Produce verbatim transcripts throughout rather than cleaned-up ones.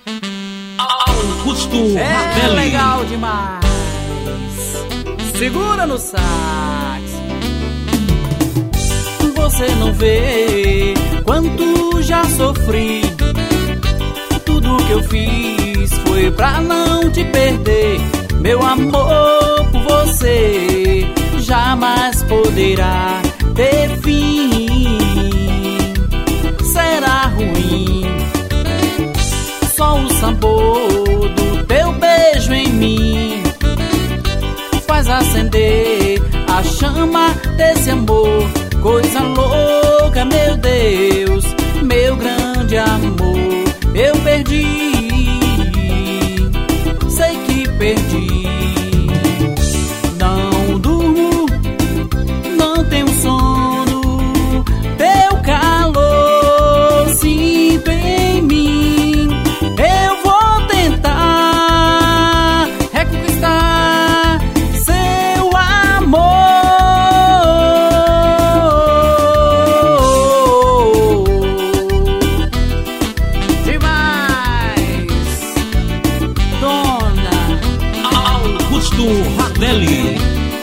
Augusto É Ravelli. legal demais. Segura no sax. Você não vê quanto já sofri. Tudo que eu fiz foi pra não te perder. Meu amor por você jamais poderá ter fim. Será ruim só o sabor do teu beijo em mim. Faz acender a chama desse amor. Coisa louca, meu Deus, meu grande amor. Eu perdi, sei que perdi. Não durmo, não tenho sono. Teu calor sinto em mim. Eu vou tentar reconquistar seu amor. Ravelli.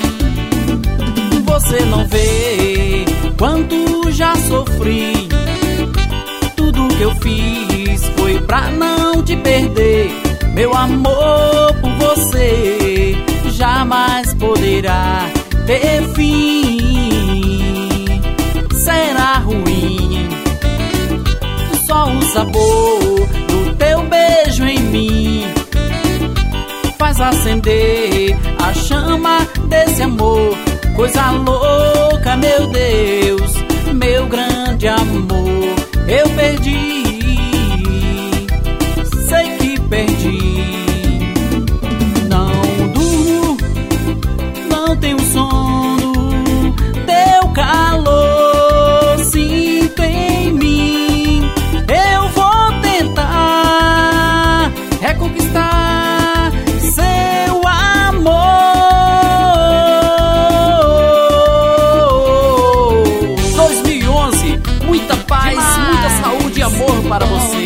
Você não vê quanto já sofri. Tudo que eu fiz foi pra não te perder. Meu amor por você jamais poderá ter fim. Será ruim só o sabor do teu beijo em mim. Faz acender a chama desse amor. Coisa louca, meu Deus, meu grande amor. Eu perdi, sei que perdi. Não durmo, não tenho sono. Teu calor sinto em mim. Eu vou tentar reconquistar seu amor. dois mil e onze, muita paz, Demais. muita saúde e amor para você.